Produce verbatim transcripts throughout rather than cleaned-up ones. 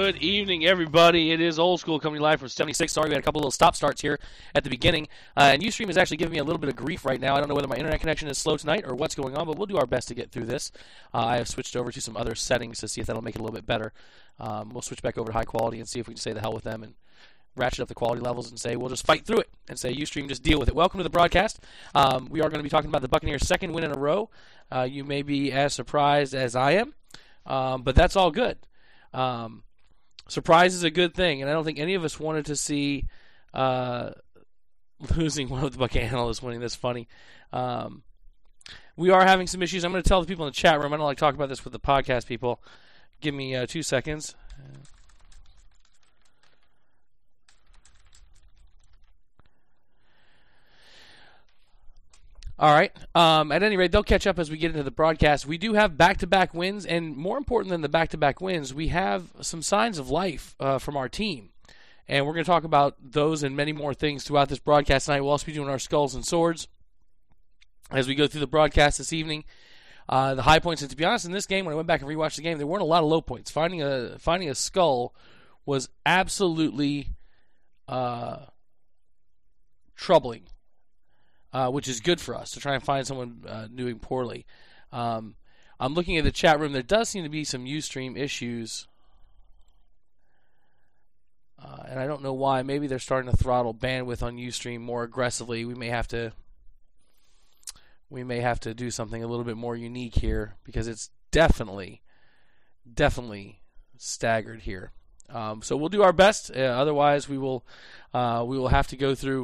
Good evening, everybody. It is Old School coming live from seventy-six. Sorry, we had a couple little stop starts here at the beginning. Uh, and Ustream is actually giving me a little bit of grief right now. I don't know whether my internet connection is slow tonight or what's going on, but we'll do our best to get through this. Uh, I have switched over to some other settings to see if that'll make it a little bit better. Um, we'll switch back over to high quality and see if we can say the hell with them and ratchet up the quality levels and say we'll just fight through it and say Ustream, just deal with it. Welcome to the broadcast. Um, we are going to be talking about the Buccaneers' second win in a row. Uh, you may be as surprised as I am, um, but that's all good. Um, surprise is a good thing, and I don't think any of us wanted to see uh, losing one of the Buc analysts winning. That's funny. Um, we are having some issues. I'm going to tell the people in the chat room. I don't like to talk about this with the podcast people. Give me uh, two seconds. All right. Um, at any rate, they'll catch up as we get into the broadcast. We do have back-to-back wins, and more important than the back-to-back wins, we have some signs of life uh, from our team. And we're going to talk about those and many more things throughout this broadcast tonight. We'll also be doing our skulls and swords as we go through the broadcast this evening. Uh, the high points, and to be honest, in this game, when I went back and rewatched the game, there weren't a lot of low points. Finding a finding a skull was absolutely uh, troubling. Uh, which is good for us to try and find someone uh, doing poorly. Um, I'm looking at the chat room. There does seem to be some Ustream issues. Uh, and I don't know why. Maybe they're starting to throttle bandwidth on Ustream more aggressively. We may have to we may have to do something a little bit more unique here because it's definitely, definitely staggered here. Um, so we'll do our best. Uh, otherwise, we will uh, we will have to go through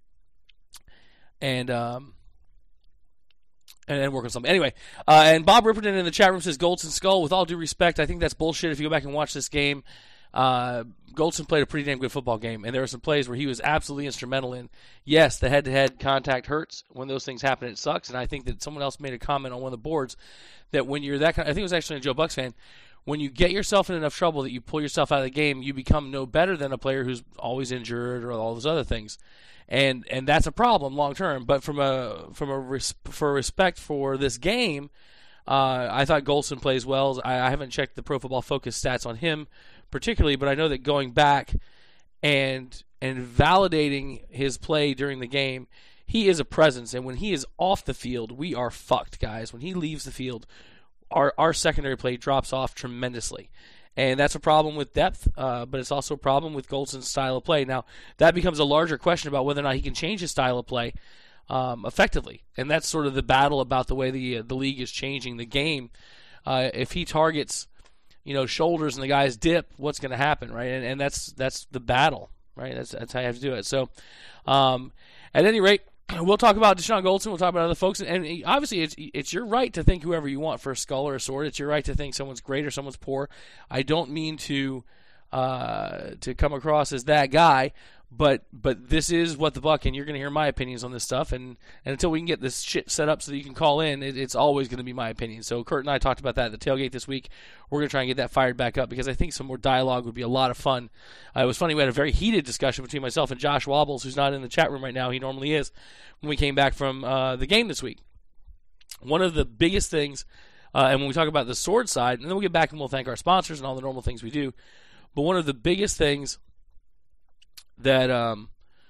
And um, and, and work on something. Anyway, uh, and Bob Ripperton in the chat room says, Goldson Skull, with all due respect, I think that's bullshit. If you go back and watch this game, uh, Goldson played a pretty damn good football game, and there were some plays where he was absolutely instrumental in. Yes, the head-to-head contact hurts. When those things happen, it sucks, and I think that someone else made a comment on one of the boards that when you're that kind of, I think it was actually a Joe Bucks fan, when you get yourself in enough trouble that you pull yourself out of the game, you become no better than a player who's always injured or all those other things. And and that's a problem long term. But from a from a res, for respect for this game, uh, I thought Goldson plays well. I, I haven't checked the Pro Football Focus stats on him particularly, but I know that going back and and validating his play during the game, he is a presence. And when he is off the field, we are fucked, guys. When he leaves the field, our our secondary play drops off tremendously. And that's a problem with depth, uh, but it's also a problem with Goldson's style of play. Now, that becomes a larger question about whether or not he can change his style of play um, effectively. And that's sort of the battle about the way the uh, the league is changing the game. Uh, if he targets, you know, shoulders and the guys dip, what's going to happen, right? And, and that's that's the battle, right? That's that's how you have to do it. So, um, at any rate, we'll talk about Deshaun Goldson. We'll talk about other folks. And obviously, it's it's your right to think whoever you want for a skull or a sword. It's your right to think someone's great or someone's poor. I don't mean to uh, to come across as that guy, but but this is what the Buck, and you're going to hear my opinions on this stuff. And, and until we can get this shit set up so that you can call in, it, it's always going to be my opinion. So Kurt and I talked about that at the tailgate this week. We're going to try and get that fired back up because I think some more dialogue would be a lot of fun. Uh, it was funny. We had a very heated discussion between myself and Josh Wobbles, who's not in the chat room right now. He normally is, when we came back from uh, the game this week. One of the biggest things, uh, and when we talk about the sword side, and then we'll get back and we'll thank our sponsors and all the normal things we do, but one of the biggest things that um,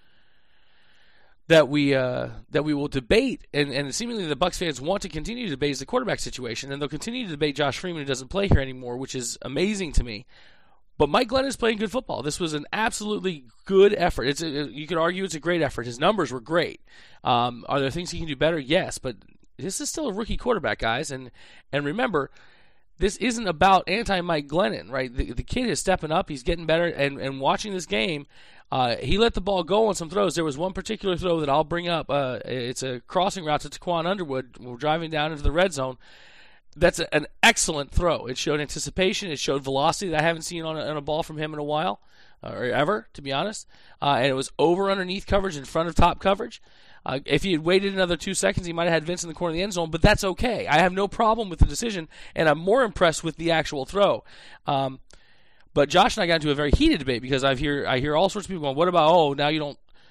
that we uh, that we will debate, and, and seemingly the Bucs fans want to continue to debate, is the quarterback situation, and they'll continue to debate Josh Freeman, who doesn't play here anymore, which is amazing to me. But Mike Glennon is playing good football. This was an absolutely good effort. It's a, you could argue it's a great effort. His numbers were great. Um, are there things he can do better? Yes, but this is still a rookie quarterback, guys. And and remember, this isn't about anti-Mike Glennon, right? The, the kid is stepping up. He's getting better. And, and watching this game, uh, he let the ball go on some throws. There was one particular throw that I'll bring up. Uh, it's a crossing route to Taquan Underwood. We're driving down into the red zone. That's a, an excellent throw. It showed anticipation. It showed velocity that I haven't seen on a, on a ball from him in a while, uh, or ever, to be honest. Uh, and it was over underneath coverage in front of top coverage. Uh, if he had waited another two seconds, he might have had Vince in the corner of the end zone, but that's okay. I have no problem with the decision, and I'm more impressed with the actual throw. Um, but Josh and I got into a very heated debate because I hear I hear all sorts of people going, what about, oh, now you don't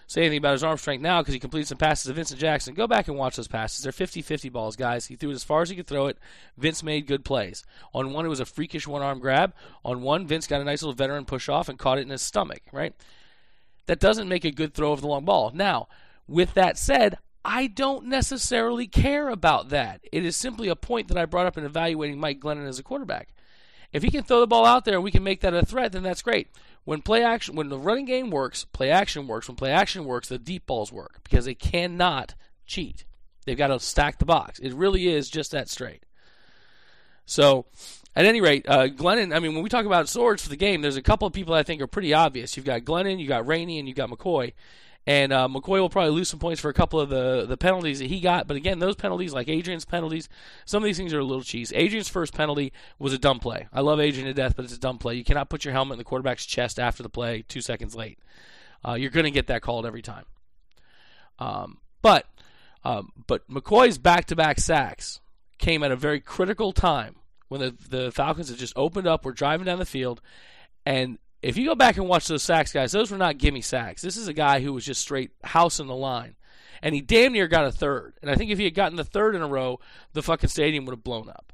say anything about his arm strength now because he completed some passes to Vincent Jackson. Go back and watch those passes. They're fifty-fifty balls, guys. He threw it as far as he could throw it. Vince made good plays. On one, it was a freakish one-arm grab. On one, Vince got a nice little veteran push-off and caught it in his stomach, right? That doesn't make a good throw of the long ball. Now, with that said, I don't necessarily care about that. It is simply a point that I brought up in evaluating Mike Glennon as a quarterback. If he can throw the ball out there and we can make that a threat, then that's great. When play action, when the running game works, play action works. When play action works, the deep balls work because they cannot cheat. They've got to stack the box. It really is just that straight. So, at any rate, uh, Glennon, I mean, when we talk about swords for the game, there's a couple of people I think are pretty obvious. You've got Glennon, you've got Rainey, and you've got McCoy. And uh, McCoy will probably lose some points for a couple of the, the penalties that he got. But again, those penalties, like Adrian's penalties, some of these things are a little cheese. Adrian's first penalty was a dumb play. I love Adrian to death, but it's a dumb play. You cannot put your helmet in the quarterback's chest after the play two seconds late. Uh, you're going to get that called every time. Um, but um, but McCoy's back-to-back sacks came at a very critical time when the, the Falcons had just opened up, were driving down the field, and if you go back and watch those sacks, guys, those were not gimme sacks. This is a guy who was just straight house in the line. And he damn near got a third. And I think if he had gotten the third in a row, the fucking stadium would have blown up.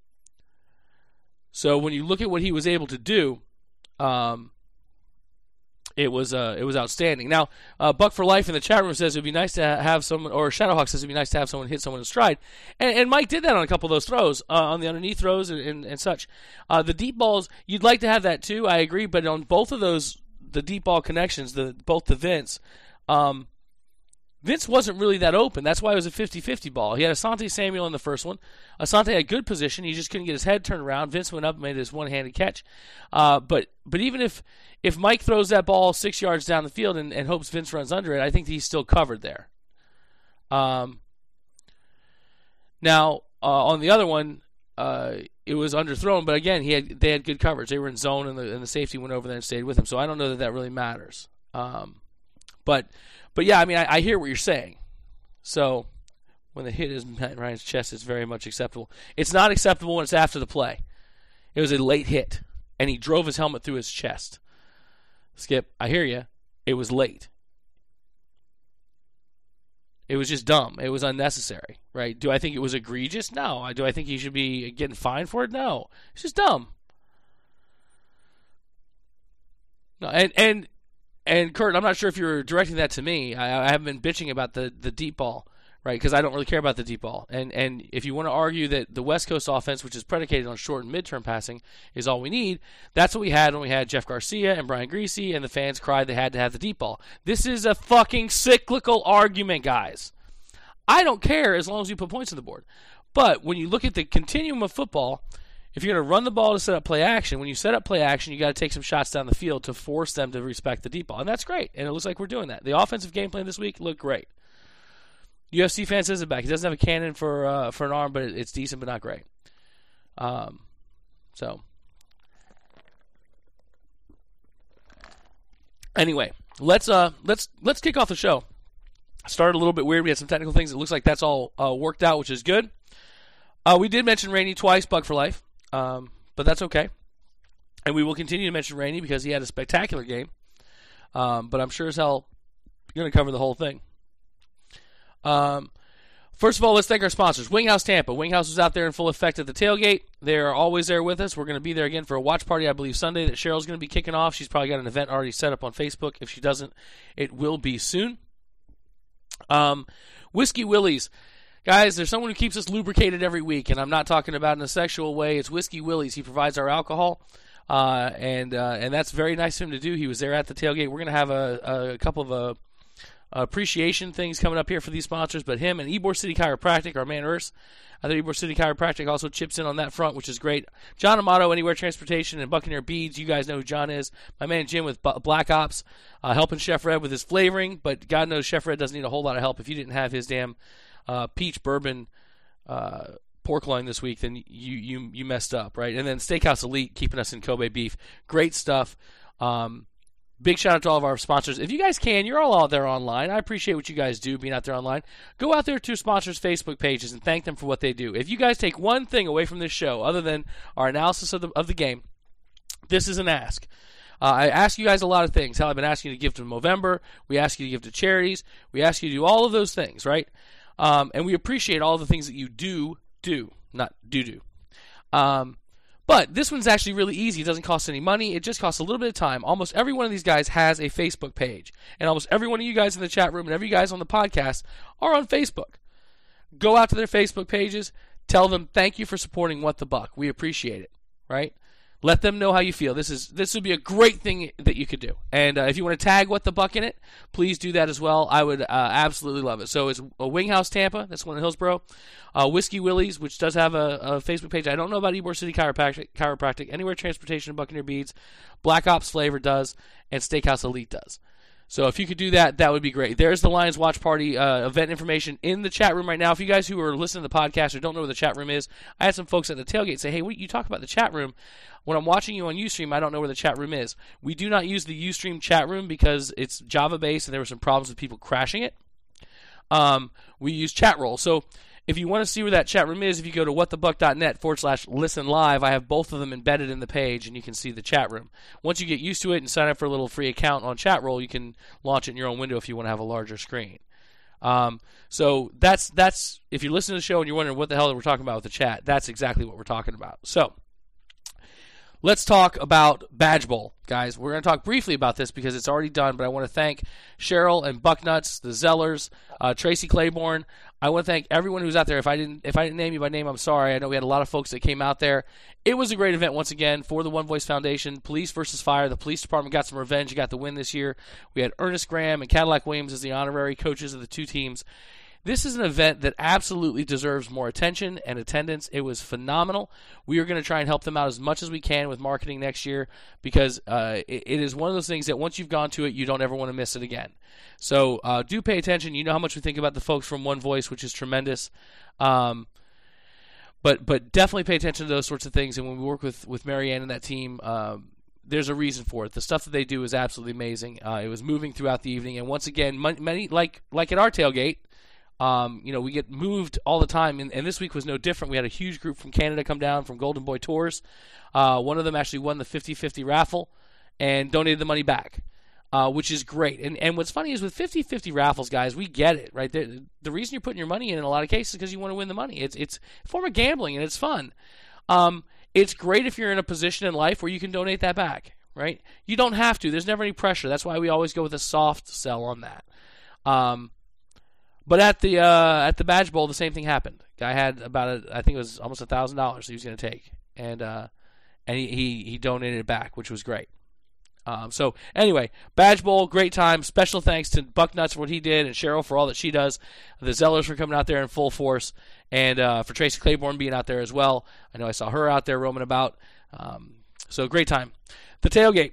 So when you look at what he was able to do, um, it was uh, it was outstanding. Now, uh, Buck for Life in the chat room says it would be nice to have someone, or Shadowhawk says it would be nice to have someone hit someone in stride. And, and Mike did that on a couple of those throws, uh, on the underneath throws and, and, and such. Uh, the deep balls, you'd like to have that too, I agree, but on both of those, the deep ball connections, the both to Vince, um, Vince wasn't really that open. That's why it was a fifty-fifty ball. He had Asante Samuel in the first one. Asante had good position. He just couldn't get his head turned around. Vince went up and made his one-handed catch. Uh, but but even if if Mike throws that ball six yards down the field and, and hopes Vince runs under it, I think he's still covered there. Um. Now, uh, on the other one, uh, it was underthrown. But again, he had they had good coverage. They were in zone, and the, and the safety went over there and stayed with him. So I don't know that that really matters. Um, but... But yeah, I mean, I, I hear what you're saying. So when the hit is Matt Ryan's chest, it's very much acceptable. It's not acceptable when it's after the play. It was a late hit, and he drove his helmet through his chest. Skip, I hear you. It was late. It was just dumb. It was unnecessary, right? Do I think it was egregious? No. Do I think he should be getting fined for it? No. It's just dumb. No, and and. And, Kurt, I'm not sure if you're directing that to me. I, I haven't been bitching about the, the deep ball, right, because I don't really care about the deep ball. And and if you want to argue that the West Coast offense, which is predicated on short and midterm passing, is all we need, that's what we had when we had Jeff Garcia and Brian Griese, and the fans cried they had to have the deep ball. This is a fucking cyclical argument, guys. I don't care as long as you put points on the board. But when you look at the continuum of football, if you're going to run the ball to set up play action, when you set up play action, you got to take some shots down the field to force them to respect the deep ball. And that's great. And it looks like we're doing that. The offensive game plan this week looked great. U F C fan says it back. He doesn't have a cannon for uh, for an arm, but it's decent, but not great. Um, so, anyway, let's uh let's let's kick off the show. Started a little bit weird. We had some technical things. It looks like that's all uh, worked out, which is good. Uh, we did mention Rainey twice, Buck for Life. Um, but that's okay. And we will continue to mention Rainey because he had a spectacular game. Um, but I'm sure as hell going to cover the whole thing. Um, first of all, let's thank our sponsors. Winghouse Tampa. Winghouse was out there in full effect at the tailgate. They're always there with us. We're going to be there again for a watch party, I believe, Sunday that Cheryl's going to be kicking off. She's probably got an event already set up on Facebook. If she doesn't, it will be soon. Um, Whiskey Willie's. Guys, there's someone who keeps us lubricated every week, and I'm not talking about in a sexual way. It's Whiskey Willie's. He provides our alcohol, uh, and uh, and that's very nice of him to do. He was there at the tailgate. We're going to have a, a couple of uh, appreciation things coming up here for these sponsors, but him and Ybor City Chiropractic, our man Urs, I think Ybor City Chiropractic also chips in on that front, which is great. John Amato, Anywhere Transportation, and Buccaneer Beads. You guys know who John is. My man Jim with B- Black Ops, uh, helping Chef Red with his flavoring, but God knows Chef Red doesn't need a whole lot of help. If you didn't have his damn Uh, peach bourbon uh, pork loin this week, then you, you you messed up, right? And then Steakhouse Elite keeping us in Kobe beef. Great stuff. Um, big shout out to all of our sponsors. If you guys can, you're all out there online. I appreciate what you guys do being out there online. Go out there to sponsors' Facebook pages and thank them for what they do. If you guys take one thing away from this show, other than our analysis of the of the game, this is an ask. Uh, I ask you guys a lot of things. Hell, I've been asking you to give to Movember. We ask you to give to charities. We ask you to do all of those things, right? Um, and we appreciate all the things that you do do, not do do. Um, but this one's actually really easy. It doesn't cost any money. It just costs a little bit of time. Almost every one of these guys has a Facebook page. And almost every one of you guys in the chat room and every guys on the podcast are on Facebook. Go out to their Facebook pages. Tell them thank you for supporting What the Buck. We appreciate it, right? Let them know how you feel. This is this would be a great thing that you could do. And uh, if you want to tag What the Buck in it, please do that as well. I would uh, absolutely love it. So it's a Winghouse Tampa. That's one in Hillsboro. Uh, Whiskey Willie's, which does have a, a Facebook page. I don't know about Ybor City Chiropractic, Chiropractic. Anywhere Transportation, Buccaneer Beads. Black Ops Flavor does. And Steakhouse Elite does. So if you could do that, that would be great. There's the Lions Watch Party uh, event information in the chat room right now. If you guys who are listening to the podcast or don't know where the chat room is, I had some folks at the tailgate say, hey, what, you talk about the chat room. When I'm watching you on Ustream, I don't know where the chat room is. We do not use the Ustream chat room because it's Java-based and there were some problems with people crashing it. Um, we use Chatroll. So if you want to see where that chat room is, if you go to whatthebuck.net forward slash listen live, I have both of them embedded in the page, and you can see the chat room. Once you get used to it and sign up for a little free account on Chatroll, you can launch it in your own window if you want to have a larger screen. Um, so that's that's if you listen to the show and you're wondering what the hell we're talking about with the chat, that's exactly what we're talking about. So let's talk about Badge Bowl, guys. We're going to talk briefly about this because it's already done, but I want to thank Cheryl and Bucknuts, the Zellers, uh, Tracy Claiborne. I want to thank everyone who's out there. If I didn't if I didn't name you by name, I'm sorry. I know we had a lot of folks that came out there. It was a great event once again for the One Voice Foundation. Police versus Fire. The police department got some revenge. You got the win this year. We had Ernest Graham and Cadillac Williams as the honorary coaches of the two teams. This is an event that absolutely deserves more attention and attendance. It was phenomenal. We are going to try and help them out as much as we can with marketing next year because uh, it, it is one of those things that once you've gone to it, you don't ever want to miss it again. So uh, do pay attention. You know how much we think about the folks from One Voice, which is tremendous. Um, but but definitely pay attention to those sorts of things. And when we work with, with Marianne and that team, um, there's a reason for it. The stuff that they do is absolutely amazing. Uh, it was moving throughout the evening. And once again, many like like at our tailgate, Um, you know, we get moved all the time, and, and this week was no different. We had a huge group from Canada come down from Golden Boy Tours. Uh, one of them actually won the fifty-fifty raffle and donated the money back, uh, which is great. And and what's funny is with fifty-fifty raffles, guys, we get it, right? The, the reason you're putting your money in in a lot of cases is because you want to win the money. It's it's a form of gambling, and it's fun. Um, it's great if you're in a position in life where you can donate that back, right? You don't have to. There's never any pressure. That's why we always go with a soft sell on that. Um But at the uh, at the Badge Bowl, the same thing happened. Guy had about a, I think it was almost a thousand dollars he was going to take, and uh, and he, he he donated it back, which was great. Um, so anyway, Badge Bowl, great time. Special thanks to Bucknuts for what he did, and Cheryl for all that she does. The Zellers for coming out there in full force, and uh, for Tracy Claiborne being out there as well. I know I saw her out there roaming about. Um, so great time. The tailgate.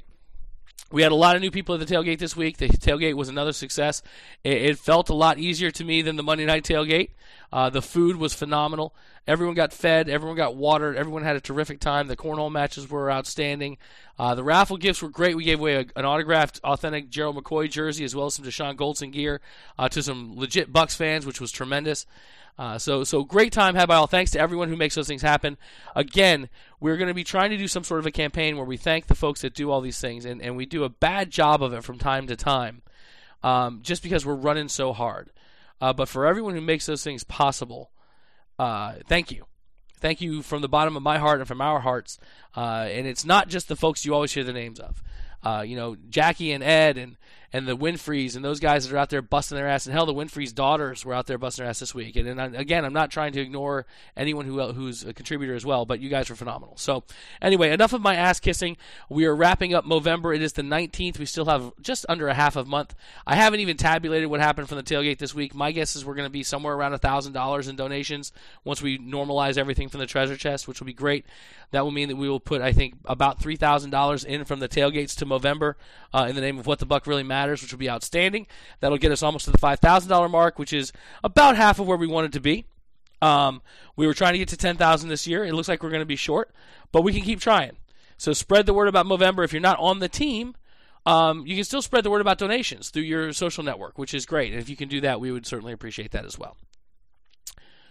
We had a lot of new people at the tailgate this week. The tailgate was another success. It, it felt a lot easier to me than the Monday night tailgate. Uh, the food was phenomenal. Everyone got fed. Everyone got watered. Everyone had a terrific time. The cornhole matches were outstanding. Uh, the raffle gifts were great. We gave away a, an autographed, authentic Gerald McCoy jersey as well as some Deshaun Goldson gear uh, to some legit Bucks fans, which was tremendous. Uh, so, so great time had by all. Thanks to everyone who makes those things happen. Again, we're going to be trying to do some sort of a campaign where we thank the folks that do all these things, and, and we do a bad job of it from time to time, um, just because we're running so hard. Uh, but for everyone who makes those things possible, uh, thank you. Thank you from the bottom of my heart and from our hearts. Uh, and it's not just the folks you always hear the names of. Uh, you know, Jackie and Ed and, and the Winfreys and those guys that are out there busting their ass. And hell, the Winfreys' daughters were out there busting their ass this week. And, and I, again, I'm not trying to ignore anyone who who's a contributor as well, but you guys were phenomenal. So anyway, enough of my ass kissing. We are wrapping up Movember. It is the nineteenth. We still have just under a half a month. I haven't even tabulated what happened from the tailgate this week. My guess is we're going to be somewhere around one thousand dollars in donations once we normalize everything from the treasure chest, which will be great. That will mean that we will put, I think, about three thousand dollars in from the tailgates to Movember uh, in the name of What the Buck Really Matters, which will be outstanding. That'll get us almost to the five thousand dollars mark, which is about half of where we wanted to be. Um, we were trying to get to ten thousand dollars this year. It looks like we're going to be short, but we can keep trying. So spread the word about Movember. If you're not on the team, um, you can still spread the word about donations through your social network, which is great. And if you can do that, we would certainly appreciate that as well.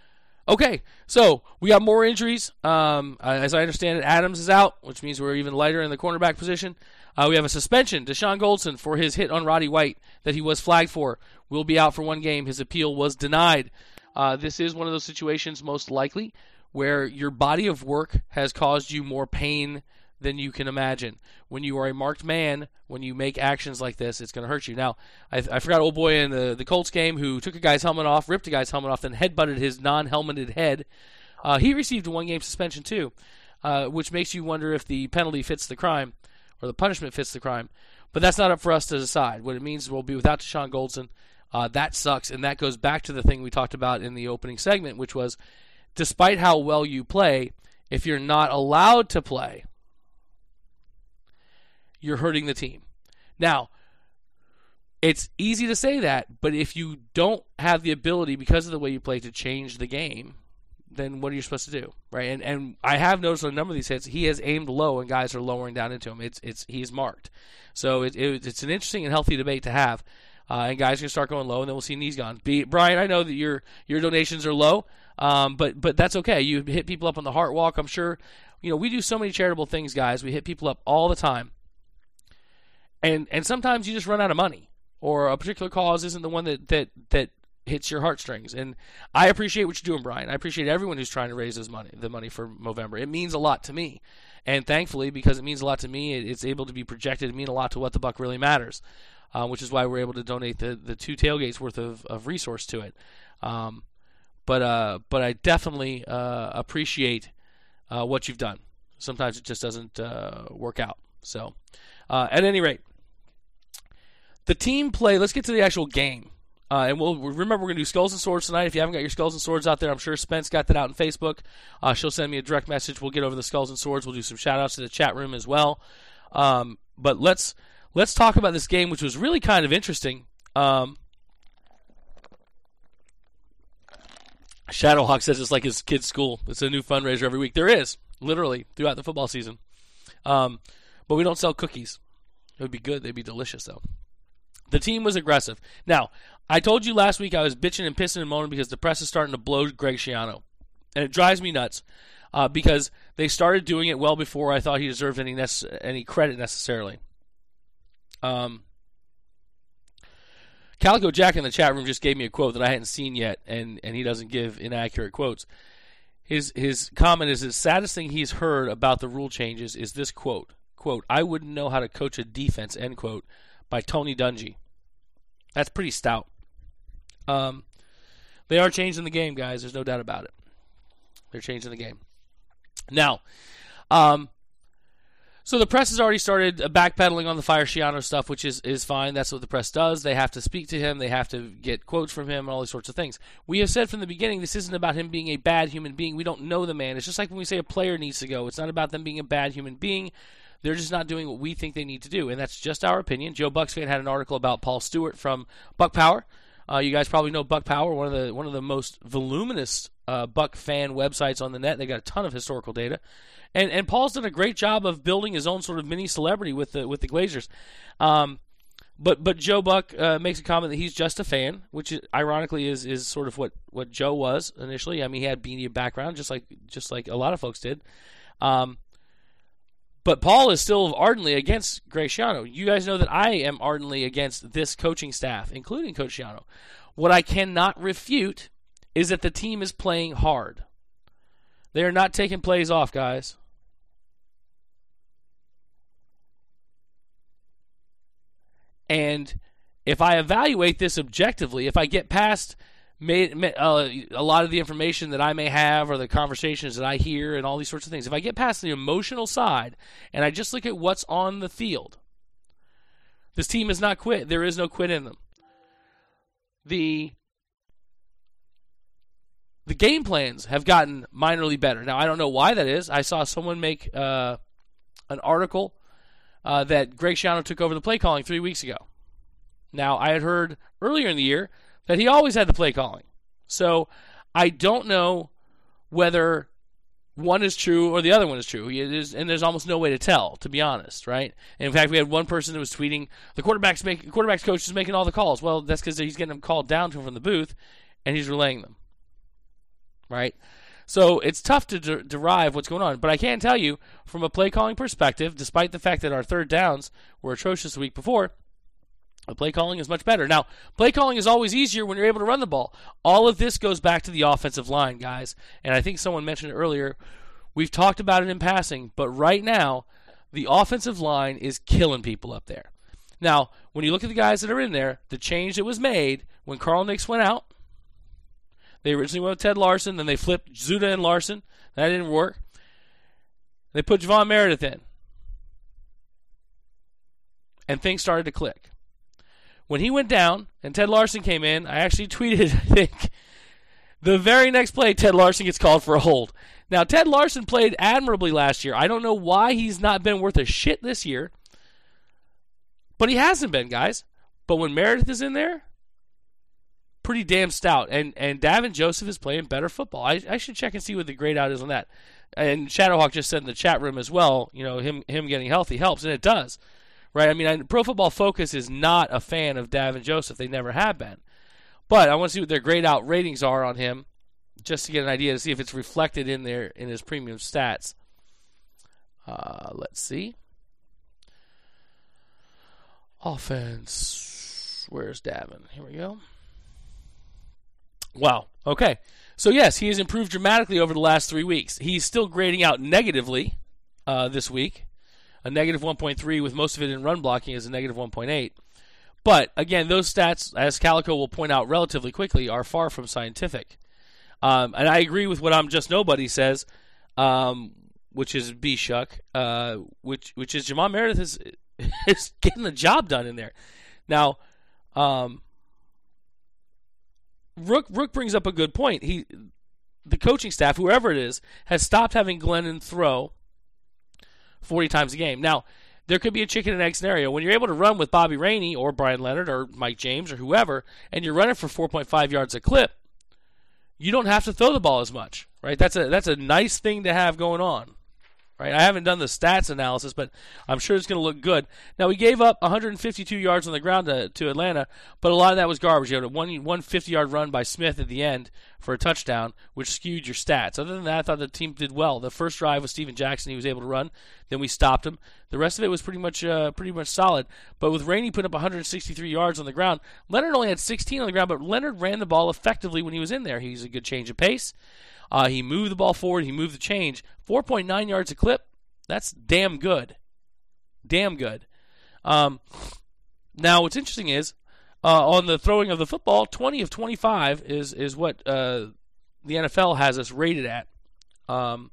Okay, so we got more injuries. Um, as I understand it, Adams is out, which means we're even lighter in the cornerback position. Uh, we have a suspension. Deshaun Goldson, for his hit on Roddy White that he was flagged for, will be out for one game. His appeal was denied. Uh, this is one of those situations, most likely, where your body of work has caused you more pain than you can imagine. When you are a marked man, when you make actions like this, it's going to hurt you. Now, I, I forgot old boy in the, the Colts game who took a guy's helmet off, ripped a guy's helmet off, then headbutted his non-helmeted head. Uh, he received a one-game suspension too, uh, which makes you wonder if the penalty fits the crime or the punishment fits the crime. But that's not up for us to decide. What it means is we'll be without Deshaun Goldson. Uh, that sucks, and that goes back to the thing we talked about in the opening segment, which was despite how well you play, if you're not allowed to play, you're hurting the team. Now, it's easy to say that, but if you don't have the ability, because of the way you play, to change the game, then what are you supposed to do, right? And and I have noticed on a number of these hits, he has aimed low, and guys are lowering down into him. It's it's he's marked, so it, it, it's an interesting and healthy debate to have. Uh, and guys are gonna start going low, and then we'll see knees gone. Be, Brian, I know that your your donations are low, um, but but that's okay. You hit people up on the Heart Walk. I'm sure, you know, we do so many charitable things, guys. We hit people up all the time. And and sometimes you just run out of money, or a particular cause isn't the one that, that, that hits your heartstrings. And I appreciate what you're doing, Brian. I appreciate everyone who's trying to raise this money, the money for Movember. It means a lot to me. And thankfully, because it means a lot to me, it's able to be projected to mean a lot to What the Buck Really Matters, uh, which is why we're able to donate the, the two tailgates worth of, of resource to it. Um, but uh, but I definitely uh, appreciate uh, what you've done. Sometimes it just doesn't uh, work out. So uh, at any rate, the team play, let's get to the actual game. Uh, and we'll remember we're going to do Skulls and Swords tonight. If you haven't got your Skulls and Swords out there, I'm sure Spence got that out on Facebook. Uh, she'll send me a direct message. We'll get over the Skulls and Swords. We'll do some shout-outs to the chat room as well. Um, but let's let's talk about this game, which was really kind of interesting. Um, Shadowhawk says it's like his kid's school. It's a new fundraiser every week. There is, literally, throughout the football season. Um, but we don't sell cookies. It would be good. They'd be delicious, though. The team was aggressive. Now, I told you last week I was bitching and pissing and moaning because the press is starting to blow Greg Schiano. And it drives me nuts uh, because they started doing it well before I thought he deserved any nece- any credit necessarily. Um, Calico Jack in the chat room just gave me a quote that I hadn't seen yet, and, and he doesn't give inaccurate quotes. His his comment is, the saddest thing he's heard about the rule changes is this quote. Quote, I wouldn't know how to coach a defense, end quote, by Tony Dungy. That's pretty stout. Um, they are changing the game, guys. There's no doubt about it. They're changing the game. Now, um, so the press has already started backpedaling on the Fire Schiano stuff, which is, is fine. That's what the press does. They have to speak to him. They have to get quotes from him and all these sorts of things. We have said from the beginning this isn't about him being a bad human being. We don't know the man. It's just like when we say a player needs to go. It's not about them being a bad human being. They're just not doing what we think they need to do, and that's just our opinion. Joe Bucks fan had an article about Paul Stewart from Buck Power. Uh, you guys probably know Buck Power, one of the one of the most voluminous uh, Buck fan websites on the net. They got a ton of historical data, and and Paul's done a great job of building his own sort of mini celebrity with the with the Glazers. Um, but but Joe Buck uh, makes a comment that he's just a fan, which is, ironically is is sort of what, what Joe was initially. I mean, he had media background, just like just like a lot of folks did. Um, But Paul is still ardently against Greg Schiano. You guys know that I am ardently against this coaching staff, including Coach Schiano. What I cannot refute is that the team is playing hard. They are not taking plays off, guys. And if I evaluate this objectively, if I get past Made, uh, a lot of the information that I may have or the conversations that I hear and all these sorts of things, if I get past the emotional side and I just look at what's on the field, this team has not quit. There is no quit in them. The the game plans have gotten minorly better. Now, I don't know why that is. I saw someone make uh, an article uh, that Greg Schiano took over the play calling three weeks ago. Now, I had heard earlier in the year that he always had the play calling. So I don't know whether one is true or the other one is true. It is, and there's almost no way to tell, to be honest, right? And in fact, we had one person that was tweeting, the quarterback's make, quarterback's coach is making all the calls. Well, that's because he's getting them called down to him from the booth, and he's relaying them. right? So it's tough to de- derive what's going on. But I can tell you, from a play calling perspective, despite the fact that our third downs were atrocious the week before, the play calling is much better. Now, play calling is always easier when you're able to run the ball. All of this goes back to the offensive line, guys. And I think someone mentioned it earlier. We've talked about it in passing, but right now, the offensive line is killing people up there. Now, when you look at the guys that are in there, the change that was made when Carl Nix went out, they originally went with Ted Larson, then they flipped Zuda and Larson. That didn't work. They put Javon Meredith in. And things started to click. When he went down and Ted Larson came in, I actually tweeted, I think, the very next play, Ted Larson gets called for a hold. Now, Ted Larson played admirably last year. I don't know why he's not been worth a shit this year. But he hasn't been, guys. But when Meredith is in there, pretty damn stout. And and Davin Joseph is playing better football. I, I should check and see what the grade out is on that. And Shadowhawk just said in the chat room as well, you know, him him getting healthy helps, and it does. Right? I mean, I, Pro Football Focus is not a fan of Davin Joseph. They never have been. But I want to see what their grade out ratings are on him, just to get an idea to see if it's reflected in there in his premium stats. Uh, let's see. Offense. Where's Davin? Here we go. Wow. Okay. So, yes, he has improved dramatically over the last three weeks. He's still grading out negatively uh, this week. A negative one point three, with most of it in run blocking, is a negative one point eight. But, again, those stats, as Calico will point out relatively quickly, are far from scientific. Um, and I agree with what I'm Just Nobody says, um, which is B-Shuck, uh, which which is Javon Meredith is, is getting the job done in there. Now, um, Rook Rook brings up a good point. He, the coaching staff, whoever it is, has stopped having Glennon throw forty times a game. Now, there could be a chicken and egg scenario. When you're able to run with Bobby Rainey or Brian Leonard or Mike James or whoever, and you're running for four point five yards a clip, you don't have to throw the ball as much, right? That's a that's a nice thing to have going on, right? I haven't done the stats analysis, but I'm sure it's going to look good. Now, we gave up one hundred fifty-two yards on the ground to, to Atlanta, but a lot of that was garbage. You had a one, one fifty-yard run by Smith at the end for a touchdown, which skewed your stats. Other than that, I thought the team did well. The first drive was Steven Jackson. He was able to run. Then we stopped him. The rest of it was pretty much uh, pretty much solid. But with Rainey putting up one hundred sixty-three yards on the ground, Leonard only had sixteen on the ground, but Leonard ran the ball effectively when he was in there. He's a good change of pace. Uh, he moved the ball forward. He moved the change. four point nine yards a clip. That's damn good. Damn good. Um, now, what's interesting is, uh, on the throwing of the football, twenty of twenty-five is is what uh, the N F L has us rated at. Um,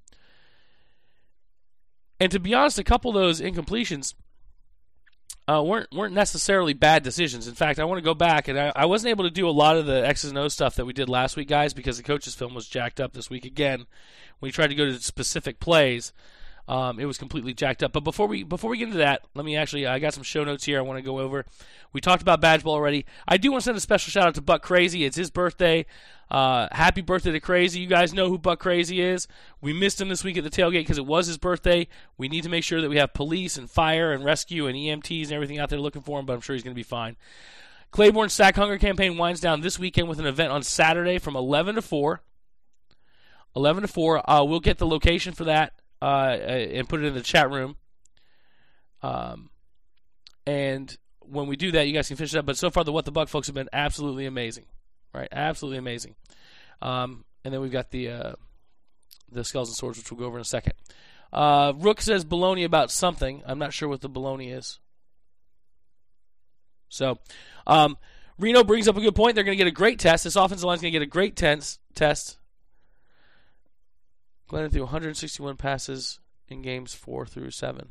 and to be honest, a couple of those incompletions uh, weren't weren't necessarily bad decisions. In fact, I want to go back, and I, I wasn't able to do a lot of the X's and O's stuff that we did last week, guys, because the coach's film was jacked up this week again. When we tried to go to specific plays, Um, it was completely jacked up. But before we before we get into that, let me actually, I got some show notes here I want to go over. We talked about Badge Ball already. I do want to send a special shout out to Buck Crazy. It's his birthday. Uh, happy birthday to Crazy. You guys know who Buck Crazy is. We missed him this week at the tailgate because it was his birthday. We need to make sure that we have police and fire and rescue and E M Ts and everything out there looking for him, but I'm sure he's going to be fine. Claiborne Stack Hunger Campaign winds down this weekend with an event on Saturday from eleven to four. eleven to four. Uh, we'll get the location for that. Uh, and put it in the chat room. Um, and when we do that, you guys can finish it up. But so far, the What the Buck folks have been absolutely amazing, right? Absolutely amazing. Um, and then we've got the uh, the Skulls and Swords, which we'll go over in a second. Uh, Rook says baloney about something. I'm not sure what the baloney is. So, um, Reno brings up a good point. They're going to get a great test. This offensive line is going to get a great tense, test. Glennon threw one hundred sixty-one passes in games four through seven.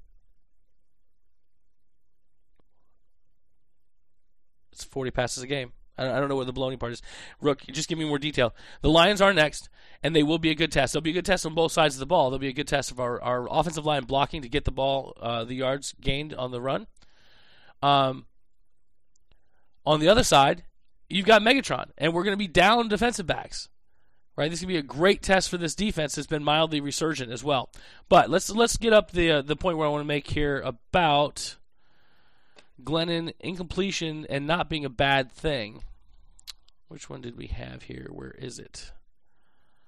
It's forty passes a game. I don't know what the baloney part is. Rook, just give me more detail. The Lions are next, and they will be a good test. They'll be a good test on both sides of the ball. They'll be a good test of our, our offensive line blocking to get the ball, uh, the yards gained on the run. Um, on the other side, you've got Megatron, and we're going to be down defensive backs. Right, this is gonna be a great test for this defense. That's been mildly resurgent as well. But let's let's get up the uh, the point where I want to make here about Glennon incompletion and not being a bad thing. Which one did we have here? Where is it?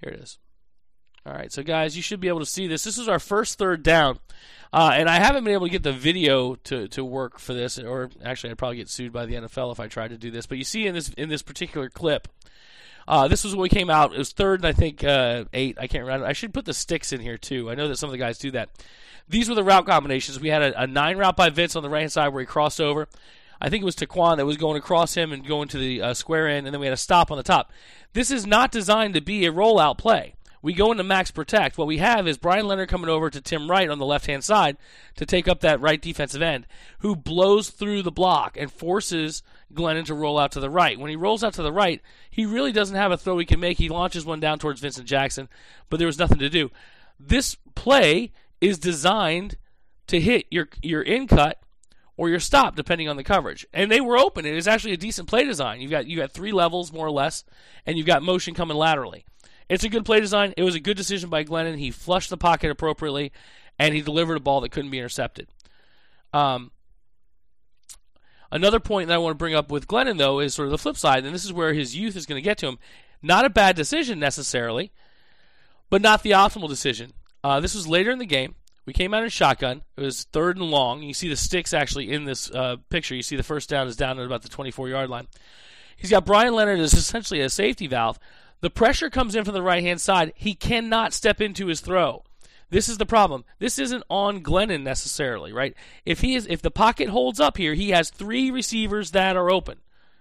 Here it is. All right, so guys, you should be able to see this. This is our first third down, uh, and I haven't been able to get the video to, to work for this, or actually, I'd probably get sued by the N F L if I tried to do this. But you see in this in this particular clip, uh, this was when we came out. It was third and I think uh, eight. I can't remember. I should put the sticks in here too. I know that some of the guys do that. These were the route combinations. We had a, a nine route by Vince on the right-hand side where he crossed over. I think it was Taquan that was going across him and going to the uh, square end, and then we had a stop on the top. This is not designed to be a rollout play. We go into max protect. What we have is Brian Leonard coming over to Tim Wright on the left-hand side to take up that right defensive end, who blows through the block and forces Glennon to roll out to the right. When he rolls out to the right, he really doesn't have a throw he can make. He launches one down towards Vincent Jackson, but there was nothing to do. This play is designed to hit your, your in-cut or your stop, depending on the coverage. And they were open. It is actually a decent play design. You've got, you got three levels, more or less, and you've got motion coming laterally. It's a good play design. It was a good decision by Glennon. He flushed the pocket appropriately, and he delivered a ball that couldn't be intercepted. Um, another point that I want to bring up with Glennon, though, is sort of the flip side, and this is where his youth is going to get to him. Not a bad decision necessarily, but not the optimal decision. Uh, this was later in the game. We came out in shotgun. It was third and long. You see the sticks actually in this uh, picture. You see the first down is down at about the twenty-four-yard line. He's got Brian Leonard as essentially a safety valve. The pressure comes in from the right-hand side. He cannot step into his throw. This is the problem. This isn't on Glennon necessarily, right? If he is, if the pocket holds up here, he has three receivers that are open.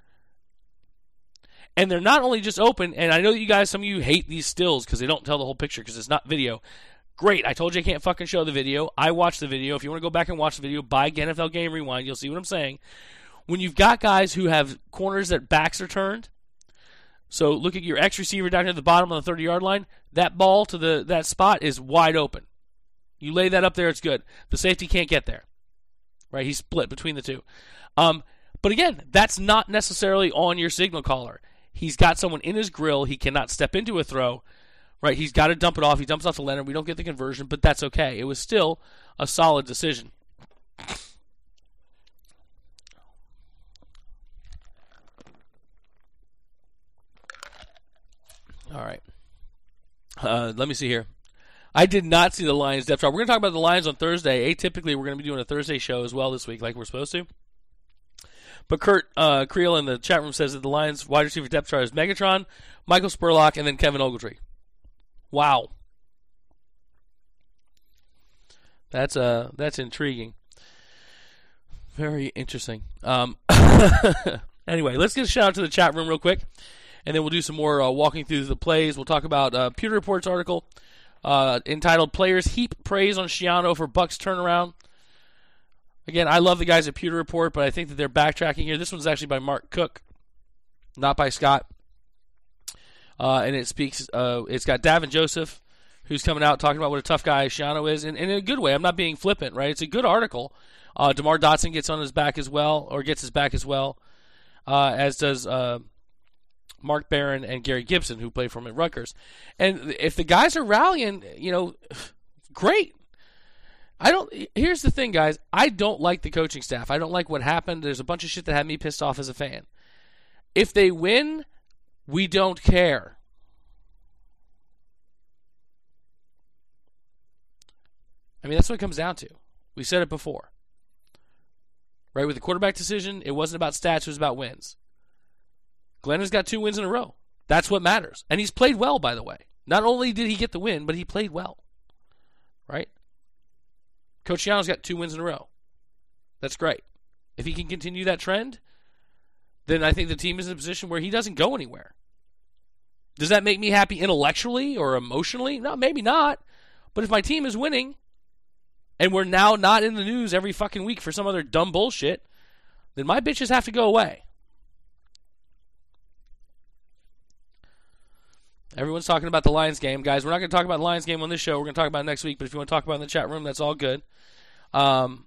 And they're not only just open, and I know that you guys, some of you hate these stills because they don't tell the whole picture because it's not video. Great. I told you I can't fucking show the video. I watched the video. If you want to go back and watch the video, buy N F L Game Rewind. You'll see what I'm saying. When you've got guys who have corners that backs are turned, so look at your X receiver down here at the bottom on the thirty-yard line. That ball to the that spot is wide open. You lay that up there, it's good. The safety can't get there. Right? He's split between the two. Um, but again, that's not necessarily on your signal caller. He's got someone in his grill. He cannot step into a throw. Right? He's got to dump it off. He dumps off to Leonard. We don't get the conversion, but that's okay. It was still a solid decision. All right. Uh, let me see here. I did not see the Lions depth chart. We're going to talk about the Lions on Thursday. Atypically, we're going to be doing a Thursday show as well this week, like we're supposed to. But Kurt uh, Creel in the chat room says that the Lions wide receiver depth chart is Megatron, Michael Spurlock, and then Kevin Ogletree. Wow. That's uh, that's intriguing. Very interesting. Um, anyway, let's get a shout out to the chat room real quick. And then we'll do some more uh, walking through the plays. We'll talk about uh, Pewter Report's article uh, entitled Players Heap Praise on Schiano for Bucks Turnaround. Again, I love the guys at Pewter Report, but I think that they're backtracking here. This one's actually by Mark Cook, not by Scott. Uh, and it speaks, uh, it's got Davin Joseph, who's coming out talking about what a tough guy Schiano is, and, and in a good way. I'm not being flippant, right? It's a good article. Uh, DeMar Dotson gets on his back as well, or gets his back as well, uh, as does... Uh, Mark Barron and Gary Gibson, who play for him at Rutgers. And if the guys are rallying, you know, great. I don't. Here's the thing, guys. I don't like the coaching staff. I don't like what happened. There's a bunch of shit that had me pissed off as a fan. If they win, we don't care. I mean, that's what it comes down to. We said it before. Right, with the quarterback decision, it wasn't about stats, it was about wins. Glennon's got two wins in a row. That's what matters. And he's played well, by the way. Not only did he get the win, but he played well. Right? Coach Schiano's got two wins in a row. That's great. If he can continue that trend, then I think the team is in a position where he doesn't go anywhere. Does that make me happy intellectually or emotionally? No, maybe not. But if my team is winning, and we're now not in the news every fucking week for some other dumb bullshit, then my bitches have to go away. Everyone's talking about the Lions game. Guys, we're not going to talk about the Lions game on this show. We're going to talk about it next week. But if you want to talk about it in the chat room, that's all good. Um,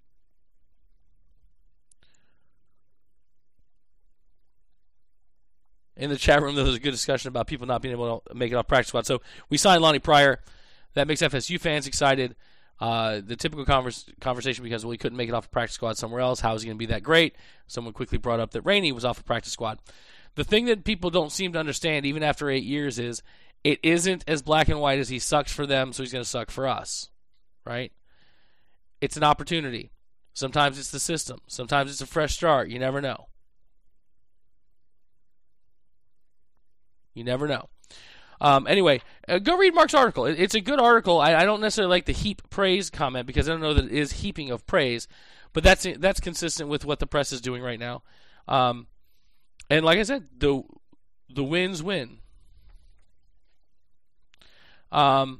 in the chat room, there was a good discussion about people not being able to make it off practice squad. So we signed Lonnie Pryor. That makes F S U fans excited. Uh, the typical converse, conversation because, well, he couldn't make it off a practice squad somewhere else. How is he going to be that great? Someone quickly brought up that Rainey was off a practice squad. The thing that people don't seem to understand, even after eight years, is it isn't as black and white as he sucks for them, so he's going to suck for us, right? It's an opportunity. Sometimes it's the system. Sometimes it's a fresh start. You never know. You never know. Um, anyway, uh, go read Mark's article. It, it's a good article. I, I don't necessarily like the heap praise comment because I don't know that it is heaping of praise, but that's that's consistent with what the press is doing right now. Um, and like I said, the the wins win. Um,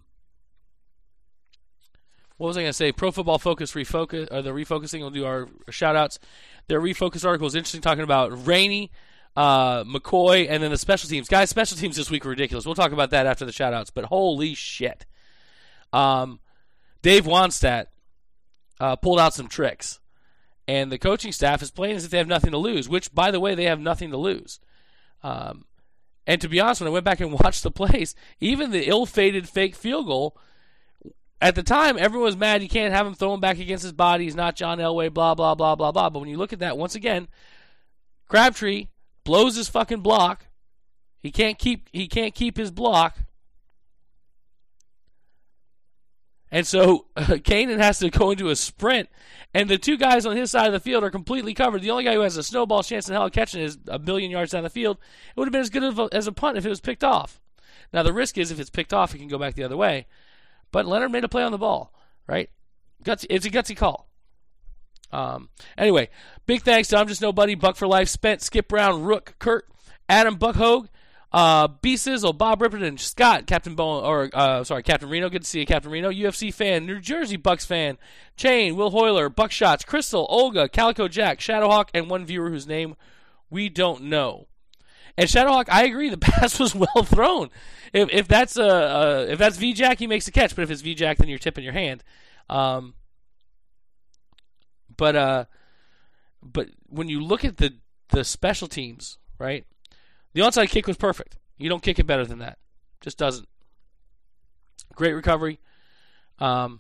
what was I going to say? Pro Football Focus refocus, or the refocusing. We'll do our shout outs. Their refocus article is interesting, talking about Rainey, uh, McCoy, and then the special teams. Guys, special teams this week were ridiculous. We'll talk about that after the shout outs, but holy shit. Um, Dave Wannstedt uh, pulled out some tricks, and the coaching staff is playing as if they have nothing to lose, which, by the way, they have nothing to lose. Um, and to be honest, when I went back and watched the plays, even the ill-fated fake field goal, at the time, everyone was mad. You can't have him throwing back against his body. He's not John Elway, blah, blah, blah, blah, blah. But when you look at that, once again, Crabtree blows his fucking block. He can't keep he can't keep his block. And so uh, Kanan has to go into a sprint, and the two guys on his side of the field are completely covered. The only guy who has a snowball chance in hell of catching is a million yards down the field. It would have been as good as a, as a punt if it was picked off. Now, the risk is if it's picked off, it can go back the other way. But Leonard made a play on the ball, right? Gutsy, it's a gutsy call. Um, anyway, big thanks to I'm Just Nobody, Buck for Life, Spent, Skip Brown, Rook, Kurt, Adam Buckhogue, uh, B Sizzle, Bob Ripperton, Scott, Captain Bowen, or uh, sorry, Captain Reno. Good to see you, Captain Reno. U F C fan, New Jersey Bucks fan, Chain, Will Hoyler, Buckshots, Crystal, Olga, Calico Jack, Shadowhawk, and one viewer whose name we don't know. And Shadowhawk, I agree, the pass was well thrown. If if that's a uh, uh, if that's V-Jack, he makes the catch. But if it's V-Jack, then you're tipping your hand. Um, but uh, but when you look at the the special teams, right? The onside kick was perfect. You don't kick it better than that. Just doesn't. Great recovery. Um,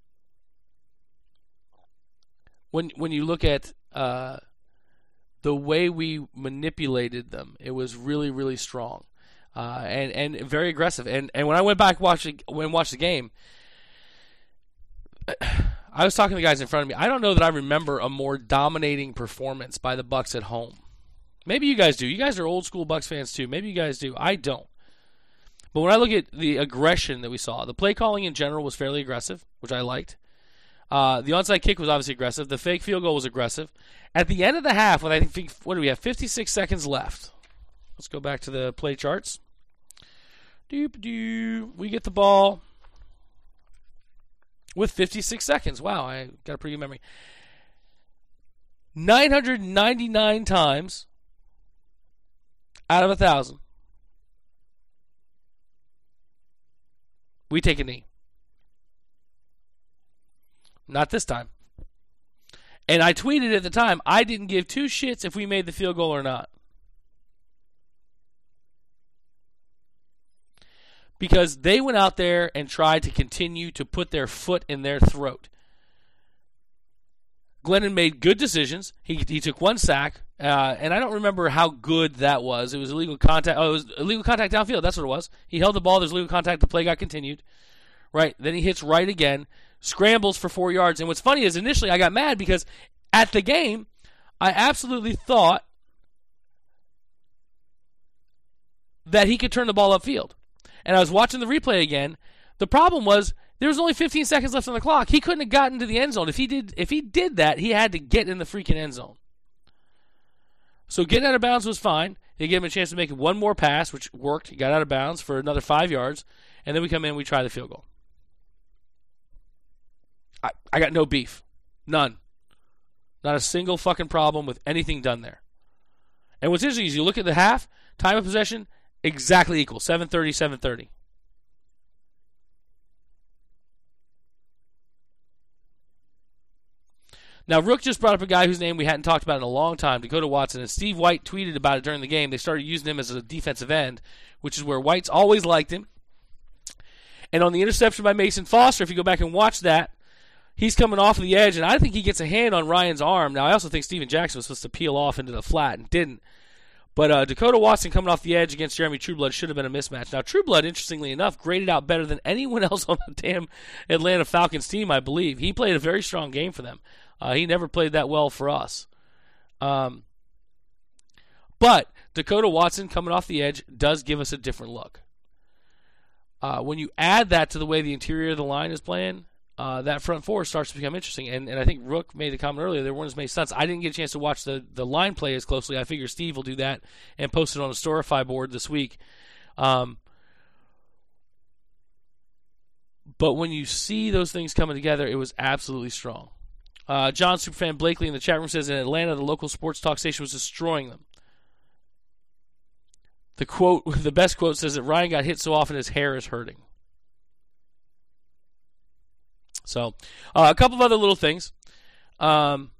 when when you look at uh, the way we manipulated them, it was really, really strong, uh, and and very aggressive. And and when I went back watching when watched the game, I was talking to the guys in front of me. I don't know that I remember a more dominating performance by the Bucks at home. Maybe you guys do. You guys are old school Bucks fans too. Maybe you guys do. I don't. But when I look at the aggression that we saw, the play calling in general was fairly aggressive, which I liked. Uh, the onside kick was obviously aggressive. The fake field goal was aggressive. At the end of the half, when I think, what do we have? fifty-six seconds left. Let's go back to the play charts. Doop-doo. We get the ball with fifty-six seconds. Wow, I got a pretty good memory. nine hundred ninety-nine times out of one thousand, we take a knee. Not this time. And I tweeted at the time, I didn't give two shits if we made the field goal or not. Because they went out there and tried to continue to put their foot in their throat. Glennon made good decisions. He he took one sack, uh, and I don't remember how good that was. It was illegal contact. Oh, it was illegal contact downfield. That's what it was. He held the ball. There's illegal contact. The play got continued. Right. Then he hits right again, scrambles for four yards. And what's funny is initially I got mad because at the game, I absolutely thought that he could turn the ball upfield. And I was watching the replay again. The problem was there was only fifteen seconds left on the clock. He couldn't have gotten to the end zone. If he did, if he did that, he had to get in the freaking end zone. So getting out of bounds was fine. They gave him a chance to make one more pass, which worked. He got out of bounds for another five yards. And then we come in and we try the field goal. I, I got no beef. None. Not a single fucking problem with anything done there. And what's interesting is you look at the half, time of possession, exactly equal. seven thirty, seven thirty. Now, Rook just brought up a guy whose name we hadn't talked about in a long time, Dakota Watson, and Steve White tweeted about it during the game. They started using him as a defensive end, which is where White's always liked him. And on the interception by Mason Foster, if you go back and watch that, he's coming off of the edge, and I think he gets a hand on Ryan's arm. Now, I also think Steven Jackson was supposed to peel off into the flat and didn't. But uh, Dakota Watson coming off the edge against Jeremy Trueblood should have been a mismatch. Now, Trueblood, interestingly enough, graded out better than anyone else on the damn Atlanta Falcons team, I believe. He played a very strong game for them. Uh, he never played that well for us. Um, but Dakota Watson coming off the edge does give us a different look. Uh, when you add that to the way the interior of the line is playing, uh, that front four starts to become interesting. And, and I think Rook made the comment earlier, there weren't as many stunts. I didn't get a chance to watch the, the line play as closely. I figure Steve will do that and post it on the Storify board this week. Um, but when you see those things coming together, it was absolutely strong. Uh, John Superfan Blakely in the chat room says, in Atlanta, the local sports talk station was destroying them. The quote, the best quote says that Ryan got hit so often his hair is hurting. So, uh, a couple of other little things. Um,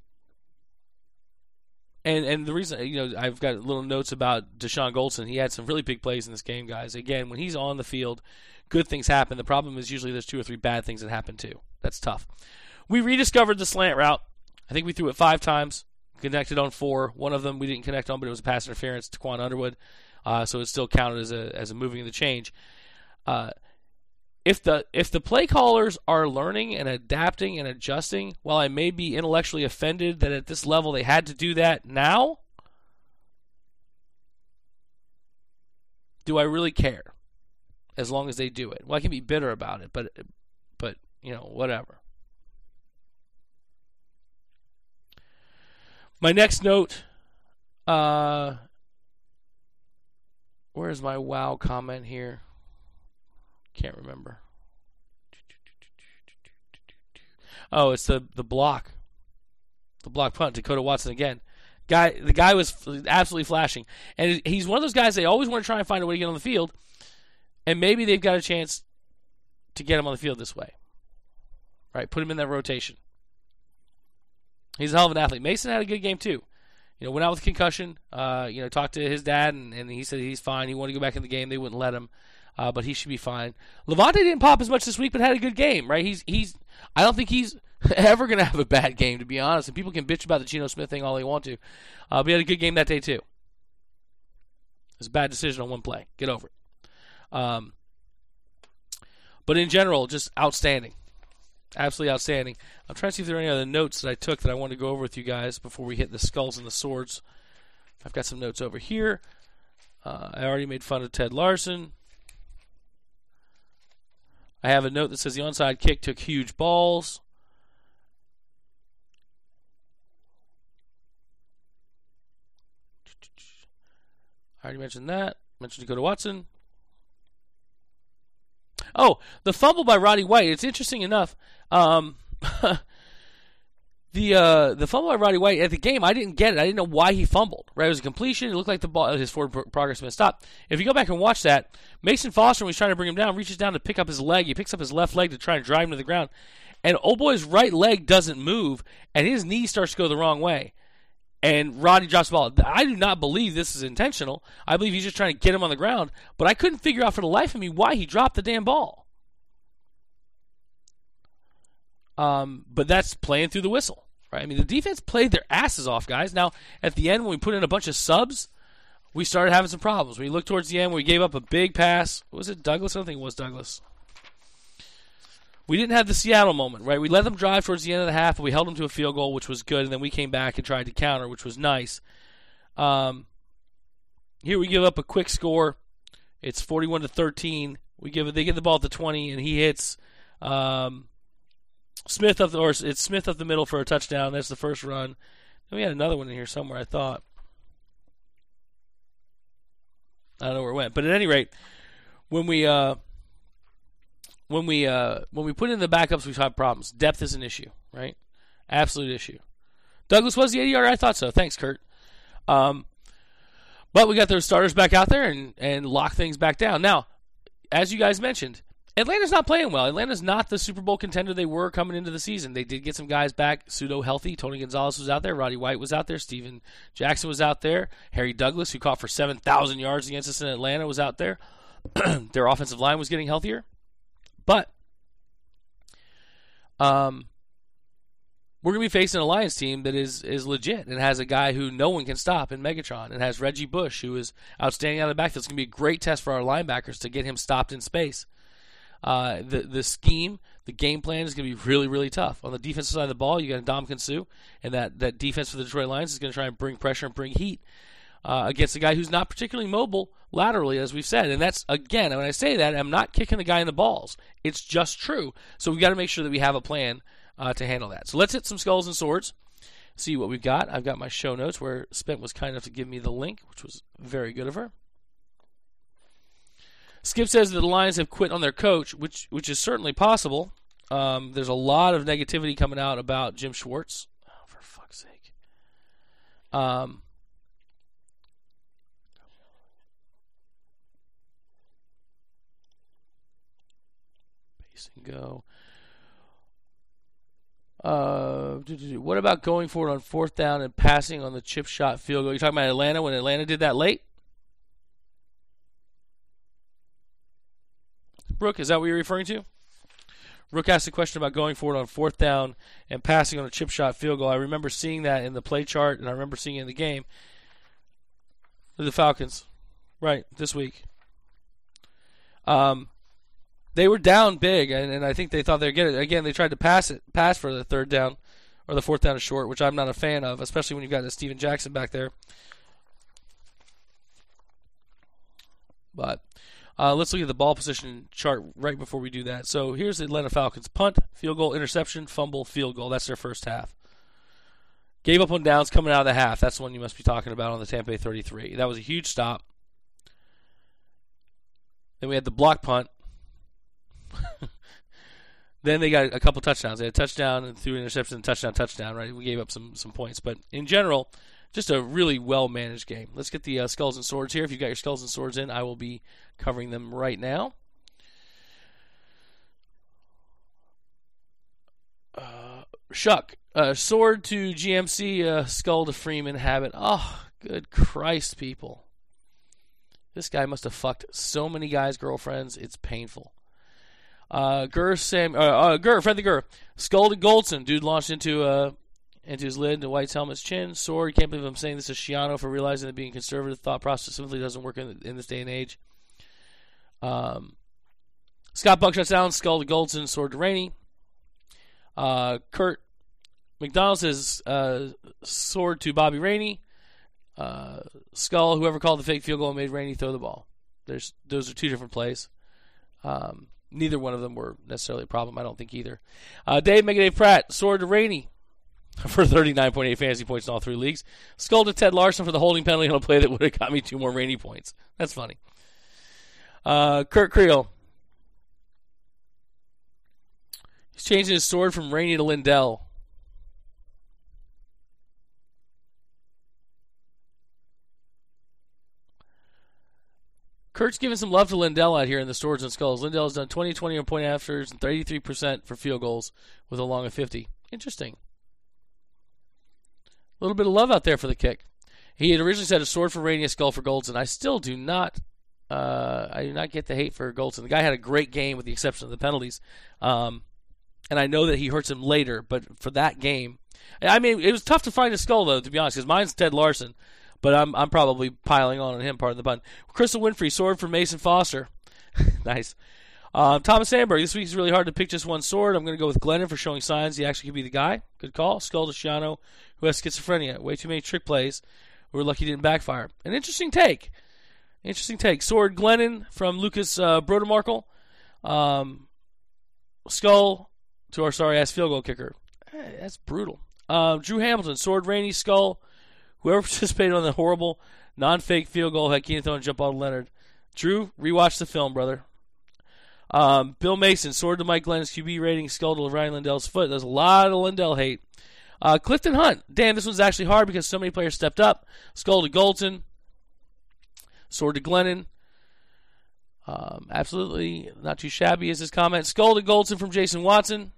and and the reason, you know, I've got little notes about Deshaun Goldson. He had some really big plays in this game, guys. Again, when he's on the field, good things happen. The problem is usually there's two or three bad things that happen too. That's tough. We rediscovered the slant route. I think we threw it five times, connected on four. One of them we didn't connect on, but it was a pass interference to Quan Underwood. Uh, so it still counted as a as a moving of the change. Uh, if the if the play callers are learning and adapting and adjusting, while I may be intellectually offended that at this level they had to do that now, do I really care? As long as they do it, well, I can be bitter about it, but but you know, whatever. My next note. Uh, Where's my wow comment here? Can't remember. Oh, it's the, the block. The block punt. Dakota Watson again. Guy, the guy was absolutely flashing. And he's one of those guys, they always want to try and find a way to get on the field. And maybe they've got a chance to get him on the field this way. Right? Put him in that rotation. He's a hell of an athlete. Mason had a good game too. You know, went out with a concussion. Uh, you know, talked to his dad, and, and he said he's fine. He wanted to go back in the game. They wouldn't let him, uh, but he should be fine. Levante didn't pop as much this week, but had a good game, right? He's he's. I don't think he's ever going to have a bad game, to be honest. And people can bitch about the Geno Smith thing all they want to, uh, but he had a good game that day too. It was a bad decision on one play. Get over it. Um, but in general, just outstanding. Absolutely outstanding. I'm trying to see if there are any other notes that I took that I want to go over with you guys before we hit the skulls and the swords. I've got some notes over here. Uh, I already made fun of Ted Larson. I have a note that says the onside kick took huge balls. I already mentioned that. Mentioned Dakota Watson. Oh, the fumble by Roddy White. It's interesting enough. Um, the uh, the fumble by Roddy White at the game, I didn't get it. I didn't know why he fumbled. Right, it was a completion. It looked like the ball, his forward progress had been stopped. If you go back and watch that, Mason Foster, when he's trying to bring him down, reaches down to pick up his leg. He picks up his left leg to try and drive him to the ground, and old boy's right leg doesn't move, and his knee starts to go the wrong way. And Roddy drops the ball. I do not believe this is intentional. I believe he's just trying to get him on the ground, but I couldn't figure out for the life of me why he dropped the damn ball. Um, but that's playing through the whistle, right? I mean, the defense played their asses off, guys. Now, at the end, when we put in a bunch of subs, we started having some problems. When you look towards the end, we gave up a big pass. Was it Douglas? I don't think it was Douglas. We didn't have the Seattle moment, right? We let them drive towards the end of the half, but we held them to a field goal, which was good, and then we came back and tried to counter, which was nice. Um, here we give up a quick score. It's forty-one to thirteen. We give it. They get the ball at the twenty, and he hits um, Smith up the, or it's Smith up the middle for a touchdown. That's the first run. Then we had another one in here somewhere, I thought. I don't know where it went, but at any rate, when we uh, when we uh, when we put in the backups, we've had problems. Depth is an issue, right? Absolute issue. Douglas was the eighty-yarder. I thought so. Thanks, Kurt. Um, but we got those starters back out there and and lock things back down. Now, as you guys mentioned, Atlanta's not playing well. Atlanta's not the Super Bowl contender they were coming into the season. They did get some guys back pseudo-healthy. Tony Gonzalez was out there. Roddy White was out there. Steven Jackson was out there. Harry Douglas, who caught for seven thousand yards against us in Atlanta, was out there. Their offensive line was getting healthier. But um, we're going to be facing a Lions team that is is legit and has a guy who no one can stop in Megatron, and has Reggie Bush, who is outstanding out of the backfield. It's going to be a great test for our linebackers to get him stopped in space. Uh, the the scheme, the game plan is going to be really, really tough. On the defensive side of the ball, you got Ndamukong Suh, and that, that defense for the Detroit Lions is going to try and bring pressure and bring heat uh, against a guy who's not particularly mobile laterally, as we've said. And that's, again, when I say that, I'm not kicking the guy in the balls. It's just true. So we've got to make sure that we have a plan uh, to handle that. So let's hit some skulls and swords, see what we've got. I've got my show notes where Spent was kind enough to give me the link, which was very good of her. Skip says that the Lions have quit on their coach, which which is certainly possible. Um, there's a lot of negativity coming out about Jim Schwartz. Oh, for fuck's sake. Um, base and go. Uh, what about going forward on fourth down and passing on the chip shot field goal? You're talking about Atlanta when Atlanta did that late? Brooke, is that what you're referring to? Brooke asked a question about going forward on fourth down and passing on a chip shot field goal. I remember seeing that in the play chart, and I remember seeing it in the game. The Falcons, right, this week. Um, they were down big, and, and I think they thought they'd get it. Again, they tried to pass it, pass for the third down, or the fourth down is short, which I'm not a fan of, especially when you've got Steven Jackson back there. But Uh, let's look at the ball position chart right before we do that. So here's the Atlanta Falcons. Punt, field goal, interception, fumble, field goal. That's their first half. Gave up on downs coming out of the half. That's the one you must be talking about on the Tampa Bay thirty-three. That was a huge stop. Then we had the block punt. Then they got a couple touchdowns. They had a touchdown and threw an interception, touchdown, touchdown, right? We gave up some, some points. But in general, just a really well-managed game. Let's get the uh, skulls and swords here. If you've got your skulls and swords in, I will be covering them right now. Uh, Shuck. Uh, sword to G M C, uh, skull to Freeman, Habit. Oh, good Christ, people. This guy must have fucked so many guys' girlfriends. It's painful. Uh, Gurr, Sam, uh, uh, Gurr, Fred the Gurr. Skull to Goldson. Dude launched into uh, into his lid, into White's helmet's chin. Sword. Can't believe I'm saying this is Shiano for realizing that being conservative thought process simply doesn't work in, in this day and age. Um, Scott Buck shuts down. Skull to Goldson. Sword to Rainey. Uh, Kurt McDonald says uh, sword to Bobby Rainey. Uh, Skull, whoever called the fake field goal and made Rainey throw the ball. There's those are two different plays. Um, neither one of them were necessarily a problem. I don't think either. Uh, Dave Megadave Pratt, sword to Rainey for thirty-nine point eight fantasy points in all three leagues. Skull to Ted Larson for the holding penalty on a play that would have got me two more Rainey points. That's funny. Uh, Kurt Creel. He's changing his sword from Rainey to Lindell. Kurt's giving some love to Lindell out here in the Swords and Skulls. Lindell has done twenty, twenty on point afters and thirty-three percent for field goals with a long of fifty. Interesting. A little bit of love out there for the kick. He had originally said a sword for Rainey, a skull for Goldson. I still do not uh, I do not get the hate for Goldson. The guy had a great game with the exception of the penalties. Um, and I know that he hurts him later, but for that game, I mean, it was tough to find a skull, though, to be honest, because mine's Ted Larson. But I'm I'm probably piling on on him, pardon the pun. Crystal Winfrey, sword for Mason Foster. Nice. Um, Thomas Sandberg, this week is really hard to pick just one sword. I'm going to go with Glennon for showing signs he actually could be the guy. Good call. Skull to Shiano, who has schizophrenia. Way too many trick plays. We're lucky he didn't backfire. An interesting take. Interesting take. Sword Glennon from Lucas uh, Brodemarkel. Um, skull to our sorry-ass field goal kicker. Hey, that's brutal. Uh, Drew Hamilton, sword Rainey, skull. Whoever participated on the horrible, non-fake field goal had Keenan throwing jump ball to Leonard. Drew, rewatch the film, brother. Um, Bill Mason, sword to Mike Glenn's Q B rating, skull to Ryan Lindell's foot. There's a lot of Lindell hate. Uh, Clifton Hunt, damn, this one's actually hard because so many players stepped up. Skull to Goldson, sword to Glennon. Um, absolutely not too shabby is his comment. Skull to Goldson from Jason Watson.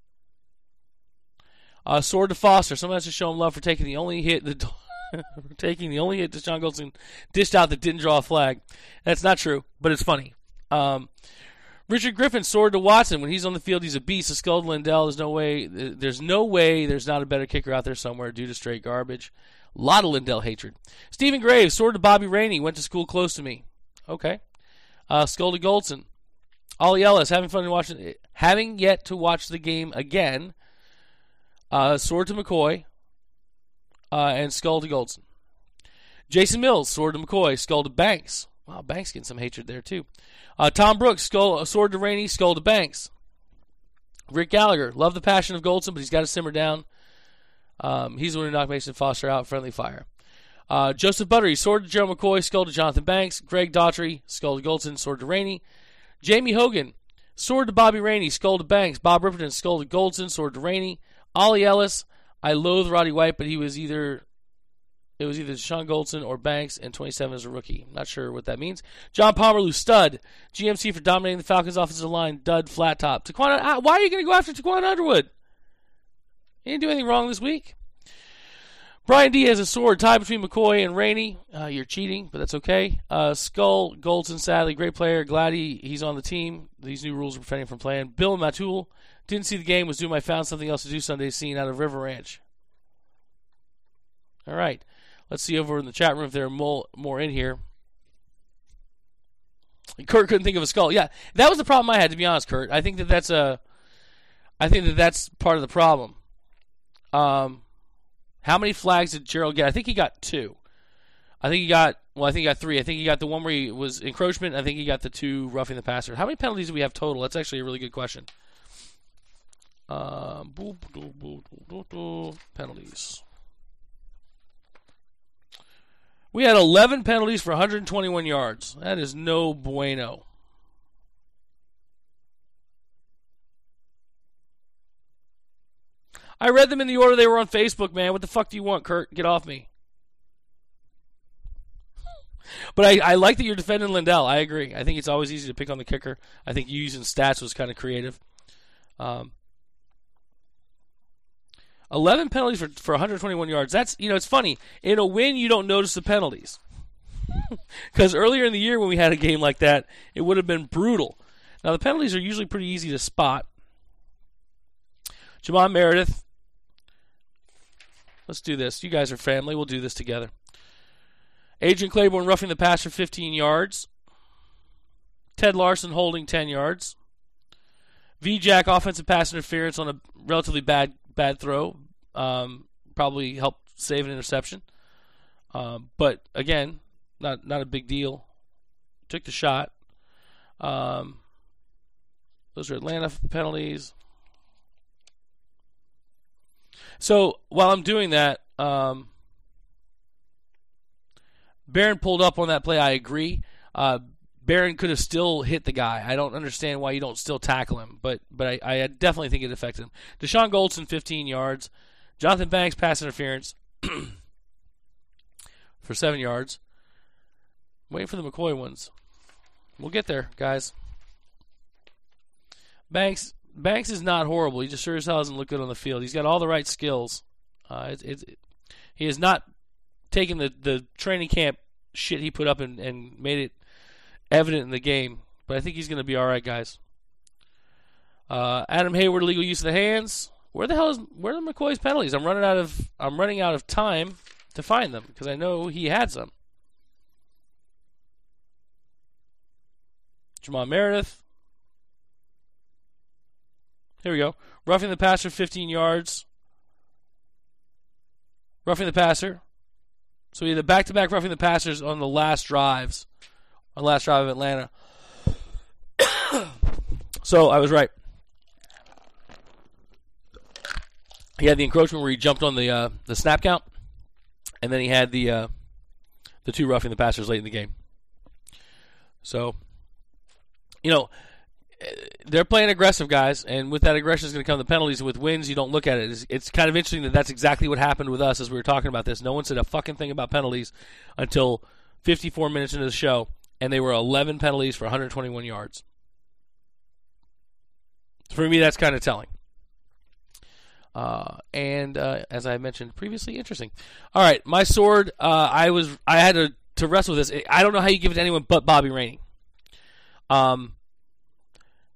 Uh, sword to Foster. Someone has to show him love for taking the only hit that taking the only hit that John Goldson dished out that didn't draw a flag. That's not true, but it's funny. Um, Richard Griffin, sword to Watson. When he's on the field, he's a beast. A skull to Lindell. There's no way. There's no way there's not a better kicker out there somewhere due to straight garbage. A lot of Lindell hatred. Stephen Graves, sword to Bobby Rainey. Went to school close to me. Okay. Uh, skull to Goldson. Ollie Ellis, having fun watching, having yet to watch the game again. Uh, sword to McCoy. Uh, and skull to Goldson. Jason Mills, sword to McCoy. Skull to Banks. Wow, Banks getting some hatred there too. Uh, Tom Brooks, skull, sword to Rainey, skull to Banks. Rick Gallagher, love the passion of Goldson, but he's got to simmer down. Um, he's the one who knocked Mason Foster out. Friendly fire. Uh, Joseph Buttery, sword to Joe McCoy, skull to Jonathan Banks. Greg Daughtry, skull to Goldson, sword to Rainey. Jamie Hogan, sword to Bobby Rainey, skull to Banks. Bob Ripperton, skull to Goldson, sword to Rainey. Ollie Ellis, I loathe Roddy White, but he was either... It was either Sean Goldson or Banks, and twenty-seven as a rookie. Not sure what that means. John Pomerleau, stud. G M C for dominating the Falcons' offensive line, dud, flat top. Taquan, why are you going to go after Taquan Underwood? He didn't do anything wrong this week. Brian D has a sword tied between McCoy and Rainey. Uh, you're cheating, but that's okay. Uh, Skull, Goldson, sadly, great player. Glad he, he's on the team. These new rules are preventing him from playing. Bill Matul, didn't see the game, was doing I found something else to do Sunday scene out of River Ranch. All right. Let's see over in the chat room if there are more, more in here. Kurt couldn't think of a skull. Yeah, that was the problem I had, to be honest, Kurt. I think that that's a, I think that that's part of the problem. Um, how many flags did Gerald get? I think he got two. I think he got, well, I think he got three. I think he got the one where he was encroachment. I think he got the two roughing the passer. How many penalties do we have total? That's actually a really good question. Um, penalties. We had eleven penalties for one hundred twenty-one yards. That is no bueno. I read them in the order they were on Facebook, man. What the fuck do you want, Kurt? Get off me. But I, I like that you're defending Lindell. I agree. I think it's always easy to pick on the kicker. I think using stats was kind of creative. Um, eleven penalties for, for one hundred twenty-one yards. That's, you know, it's funny. In a win, you don't notice the penalties. Because earlier in the year when we had a game like that, it would have been brutal. Now, the penalties are usually pretty easy to spot. Jamon Meredith. Let's do this. You guys are family. We'll do this together. Adrian Claiborne roughing the passer, fifteen yards. Ted Larson holding ten yards. V-Jack offensive pass interference on a relatively bad bad throw. Um, probably helped save an interception. Um, but, again, not not a big deal. Took the shot. Um, those are Atlanta penalties. So, while I'm doing that, um, Barron pulled up on that play. I agree. Uh, Barron could have still hit the guy. I don't understand why you don't still tackle him, but but I, I definitely think it affected him. Deshaun Goldson, fifteen yards. Jonathan Banks, pass interference for seven yards. I'm waiting for the McCoy ones. We'll get there, guys. Banks Banks is not horrible. He just sure as hell doesn't look good on the field. He's got all the right skills. Uh, it, it, it, he has not taken the, the training camp shit he put up and, and made it evident in the game. But I think he's going to be all right, guys. Uh, Adam Hayward, illegal use of the hands. Where the hell is where are the McCoy's penalties? I'm running out of I'm running out of time to find them because I know he had some. Jamon Meredith. Here we go. Roughing the passer, fifteen yards. Roughing the passer. So we had the back-to-back roughing the passers on the last drives. On the last drive of Atlanta. So I was right. He had the encroachment where he jumped on the uh, the snap count. And then he had the uh, the two roughing the passers late in the game. So, you know, they're playing aggressive, guys, and with that aggression is going to come the penalties. With wins, you don't look at it. It's, it's kind of interesting that that's exactly what happened with us as we were talking about this. No one said a fucking thing about penalties until fifty-four minutes into the show, and they were eleven penalties for one hundred twenty-one yards. For me, that's kind of telling. Uh, and uh, as I mentioned previously, interesting. All right, my sword. Uh, I was I had to, to wrestle with this. I don't know how you give it to anyone but Bobby Rainey. Um.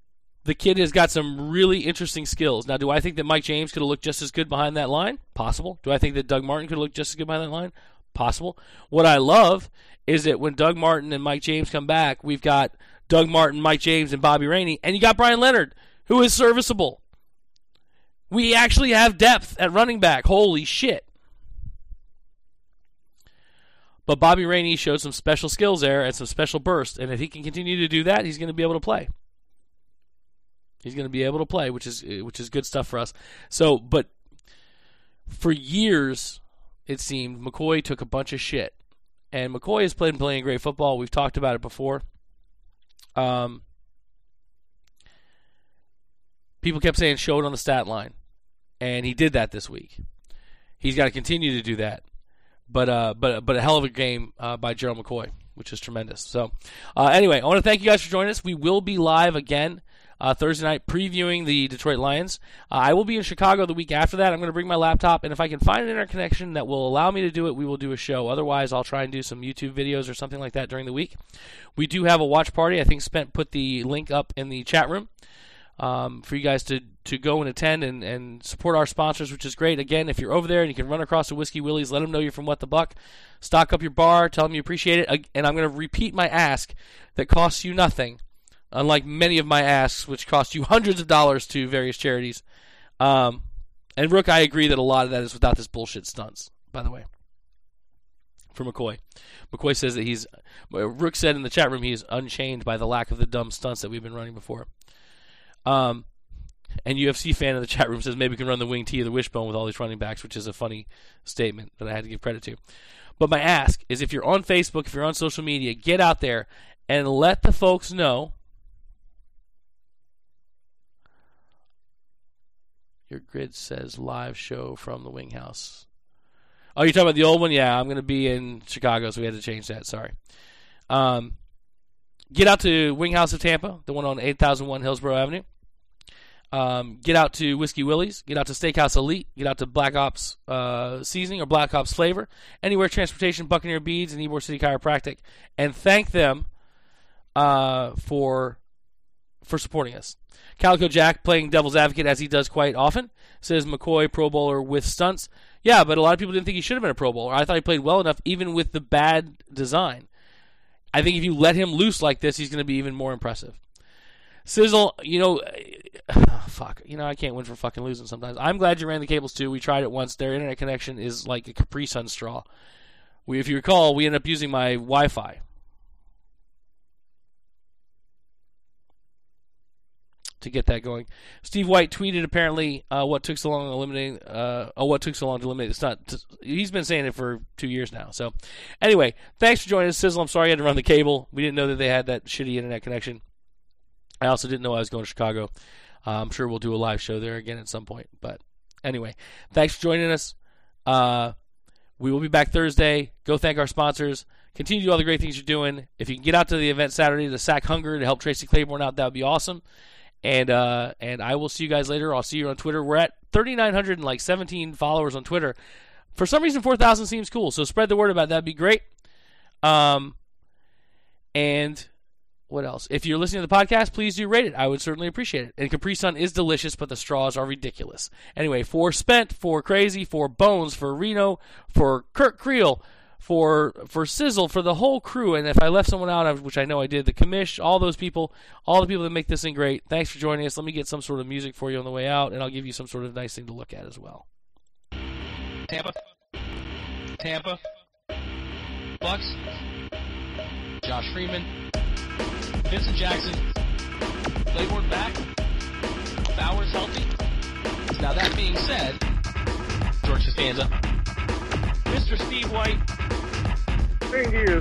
the kid has got some really interesting skills. Now, do I think that Mike James could have looked just as good behind that line? Possible. Do I think that Doug Martin could have looked just as good behind that line? Possible. What I love is that when Doug Martin and Mike James come back, we've got Doug Martin, Mike James, and Bobby Rainey, and you got Brian Leonard, who is serviceable. We actually have depth at running back. Holy shit. But Bobby Rainey showed some special skills there and some special burst, and if he can continue to do that, he's going to be able to play. He's going to be able to play, which is which is good stuff for us. So, but for years, it seemed, McCoy took a bunch of shit. And McCoy has played and playing great football. We've talked about it before. Um, people kept saying, show it on the stat line. And he did that this week. He's got to continue to do that. But uh, but but a hell of a game uh, by Gerald McCoy, which is tremendous. So uh, anyway, I want to thank you guys for joining us. We will be live again Uh, Thursday night, previewing the Detroit Lions. Uh, I will be in Chicago the week after that. I'm going to bring my laptop, and if I can find an internet connection that will allow me to do it, we will do a show. Otherwise, I'll try and do some YouTube videos or something like that during the week. We do have a watch party. I think Spent put the link up in the chat room um, for you guys to, to go and attend and, and support our sponsors, which is great. Again, if you're over there and you can run across to Whiskey Willie's, let them know you're from What the Buck. Stock up your bar. Tell them you appreciate it. And I'm going to repeat my ask that costs you nothing. Unlike many of my asks, which cost you hundreds of dollars to various charities. Um, and Rook, I agree that a lot of that is without this bullshit stunts, by the way, for McCoy. McCoy says that he's, Rook said in the chat room he is unchanged by the lack of the dumb stunts that we've been running before. Um, and U F C fan in the chat room says maybe we can run the wing T or the wishbone with all these running backs, which is a funny statement that I had to give credit to. But my ask is if you're on Facebook, if you're on social media, get out there and let the folks know. Your grid says live show from the Wing House. Oh, you're talking about the old one? Yeah, I'm going to be in Chicago, so we had to change that. Sorry. Um, get out to Wing House of Tampa, the one on eight thousand one Hillsborough Avenue. Um, get out to Whiskey Willie's. Get out to Steakhouse Elite. Get out to Black Ops uh, Seasoning or Black Ops Flavor. Anywhere Transportation, Buccaneer Beads, and Ybor City Chiropractic. And thank them uh, for for supporting us. Calico Jack, playing devil's advocate as he does quite often, says McCoy, Pro Bowler with stunts. Yeah, but a lot of people didn't think he should have been a Pro Bowler. I thought he played well enough even with the bad design. I think if you let him loose like this, he's going to be even more impressive. Sizzle, you know, uh, fuck, you know, I can't win for fucking losing sometimes. I'm glad you ran the cables too. We tried it once. Their internet connection is like a Capri Sun straw. We, if you recall, we ended up using my Wi-Fi to get that going. Steve White tweeted apparently uh, what took so long eliminating uh, oh what took so long to eliminate it's not t- he's been saying it for two years now. So anyway, thanks for joining us, Sizzle. I'm sorry I had to run the cable. We didn't know that they had that shitty internet connection. I also didn't know I was going to Chicago. uh, I'm sure we'll do a live show there again at some point, but anyway, thanks for joining us. Uh, we will be back Thursday. Go thank our sponsors. Continue to do all the great things you're doing. If you can get out to the event Saturday to Sack Hunger to help Tracy Claiborne out, that would be awesome. And uh, and I will see you guys later. I'll see you on Twitter. We're at three thousand nine hundred seventeen followers on Twitter. For some reason, four thousand seems cool. So spread the word about that. That'd be great. Um, and what else? If you're listening to the podcast, please do rate it. I would certainly appreciate it. And Capri Sun is delicious, but the straws are ridiculous. Anyway, for Spent, for Crazy, for Bones, for Reno, for Kurt Creel, for for Sizzle, for the whole crew, and if I left someone out, which I know I did, the commish, all those people, all the people that make this thing great, thanks for joining us. Let me get some sort of music for you on the way out, and I'll give you some sort of nice thing to look at as well. Tampa. Tampa. Bucks. Josh Freeman. Vincent Jackson. Claiborne back. Bowers healthy. Now that being said, George Costanza. Mister Steve White. Thank you.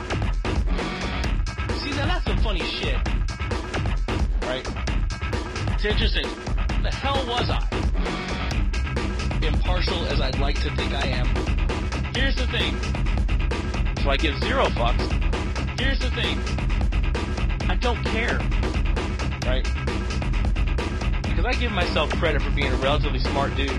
See, now that's some funny shit. Right? It's interesting. The hell was I? Impartial as I'd like to think I am. Here's the thing. So I give zero fucks. Here's the thing. I don't care. Right? Because I give myself credit for being a relatively smart dude.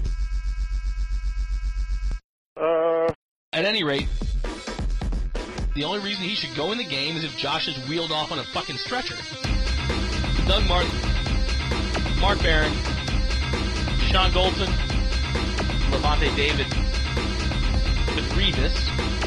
Uh. At any rate, The only reason he should go in the game is if Josh is wheeled off on a fucking stretcher. Doug Martin, Mark Barron, Sean Golson, Levante David, with Revis,